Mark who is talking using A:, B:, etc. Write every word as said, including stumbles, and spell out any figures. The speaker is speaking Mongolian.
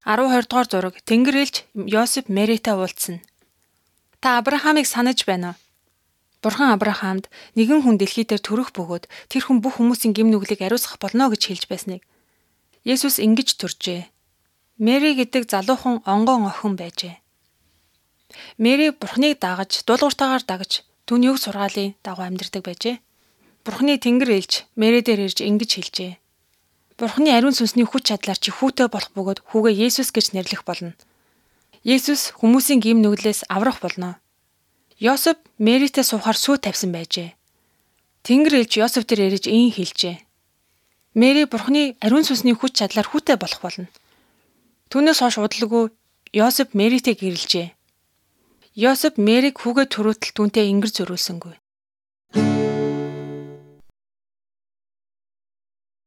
A: арван хоёр дугаар зураг Тэнгэр элч Йосеф Мэритэй уулзсан. Та Авраамыг санаж байна уу? Бурхан Авраамд нэгэн хүн дэлхий дээр төрөх бөгөөд тэр хүн бүх хүмүүсийн гэм нүглийг ариусгах болно гэж хэлж байсныг. Есүс ингэж төржээ. Мэри гэдэг залуухан онгон охин байжээ. Мэри Бурханыг дагаж, дуулууртаагаар дагаж, түүний өг сургаалын дагуу амьдардаг байжээ. Бурханы Тэнгэр элч Мэри дээр ирж ингэж хэлжээ. Бурханы ариун сүнсний хүч чадлаар чи хүүтэй болох бөгөөд хүүгээ Есүс гэж нэрлэх болно. Есүс хүмүүсийн гэм нүглээс аврах болно. Йосеф Мэритэй суухаар сүү тавьсан байжээ. Тэнгэр элч Йосеф дээр ирж ийн хэлжээ. Мэри Бурханы ариун сүнсний хүч чадлаар хүүтэй болох болно. Түүнээс хойш удалгүй Йосеф Мэритэй гэрэлжээ. Йосеф Мэриг хүүгээ төрүүлтэл түүнтэй ингэр зөрүүлсэнгүй.